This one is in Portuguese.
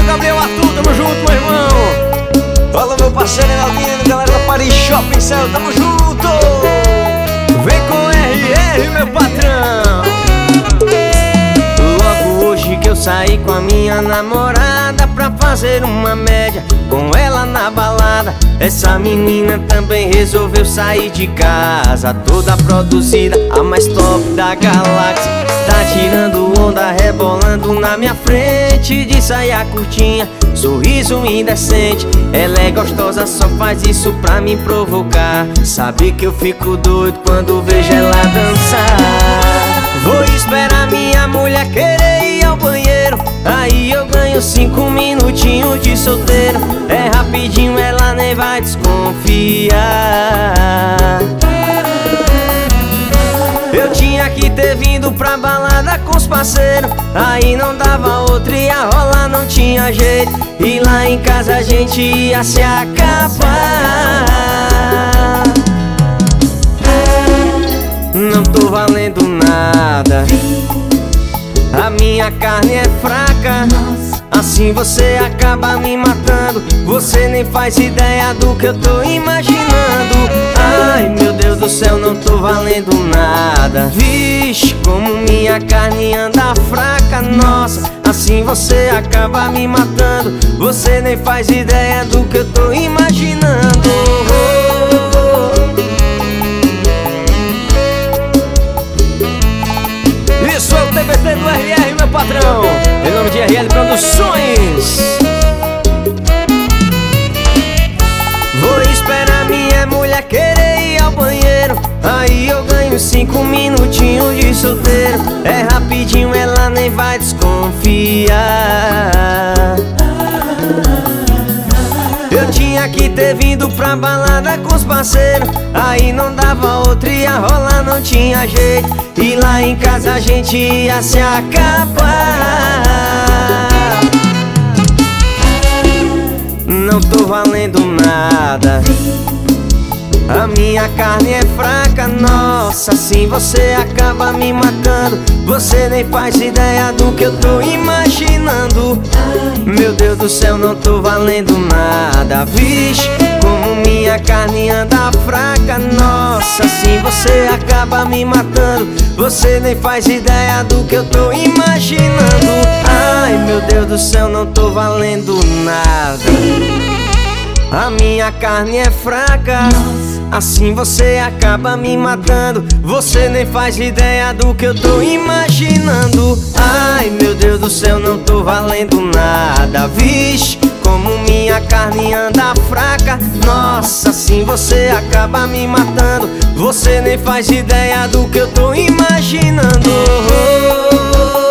Gabriel Arthur, tamo junto, meu irmão. Fala, meu parceiro Enaldino, galera da Paris Shopping Cell, tamo junto. Vem com RR, meu patrão. Logo hoje que eu saí com a minha namorada pra fazer uma média com ela na balada, essa menina também resolveu sair de casa, toda produzida, a mais top da galáxia. Tá tirando onda, rebolando na minha frente, de saia curtinha, sorriso indecente. Ela é gostosa, só faz isso pra me provocar. Sabe que eu fico doido quando vejo ela dançar. Vou esperar minha mulher querer ir ao banheiro, aí eu ganho 5 minutinhos de solteiro. É rapidinho, ela nem vai desconfiar. Eu tinha que ter vindo pra balada com os parceiros, aí não dava outra, ia rolar, não tinha jeito. E lá em casa a gente ia se acabar. Não tô valendo nada, a minha carne é fraca, assim você acaba me matando. Você nem faz ideia do que eu tô imaginando. Ai, meu Deus do céu, não tô valendo nada. Vixe, como minha carne anda fraca. Nossa, assim você acaba me matando. Você nem faz ideia do que eu tô imaginando. Isso é o TBT do RR, meu patrão, em nome de RL Produções. Vou esperar minha mulher querer ir ao banheiro, aí eu ganho 5 minutinhos de solteiro. É rapidinho, ela nem vai desconfiar. Eu tinha que ter vindo pra balada com os parceiros, aí não dava outra, ia rolar, não tinha jeito. E lá em casa a gente ia se acabar. Não tô valendo nada, a minha carne é fraca. Nossa, assim você acaba me matando. Você nem faz ideia do que eu tô imaginando. Meu Deus do céu, não tô valendo nada. Vixe, como minha carne anda fraca. Nossa, assim você acaba me matando. Você nem faz ideia do que eu tô imaginando. Ai, meu Deus do céu, não tô valendo nada, a minha carne é fraca, assim você acaba me matando. Você nem faz ideia do que eu tô imaginando. Ai, meu Deus do céu, não tô valendo nada. Vixe, como minha carne anda fraca. Nossa, assim você acaba me matando. Você nem faz ideia do que eu tô imaginando.